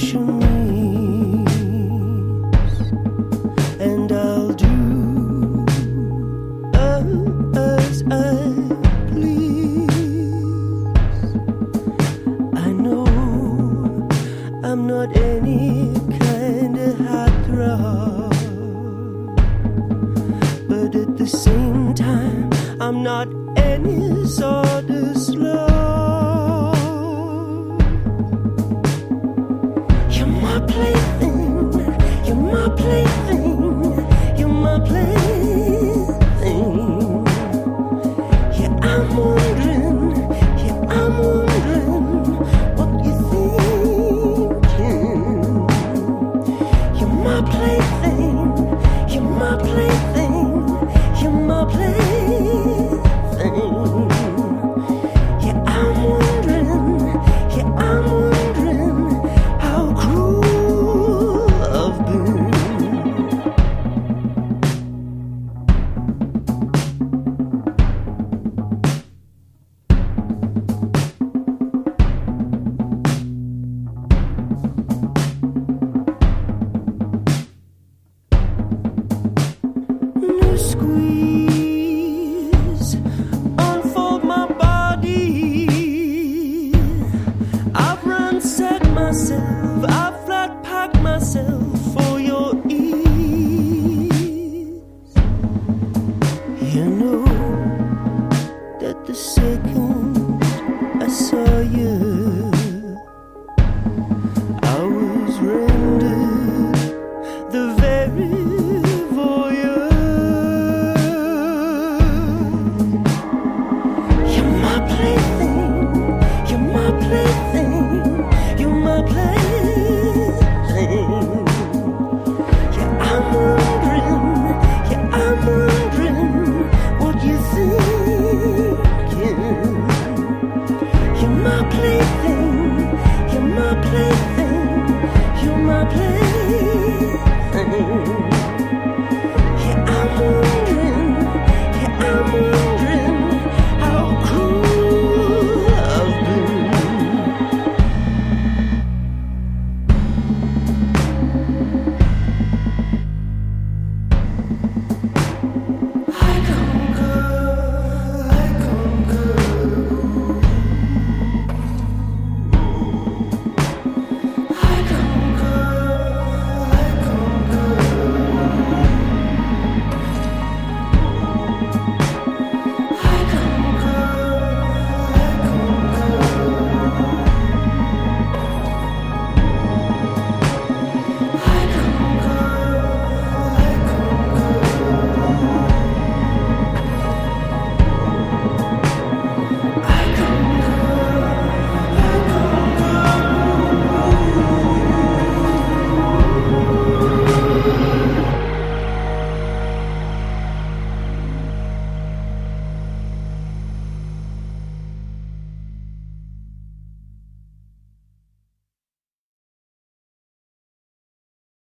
affection needs, and I'll do as I please. I know I'm not any kind of heartthrob, but at the same time I'm not any sort of slob. You're my plaything, you're my plaything, you're my plaything. Yeah, I'm wondering what you're thinking. You're my plaything, you're my plaything, you're my plaything. Yeah, I'm wondering how cruel I've been. No squeeze, unfold my body. I've ransacked myself, I've flat packed myself for your ease. You know that the second I saw you,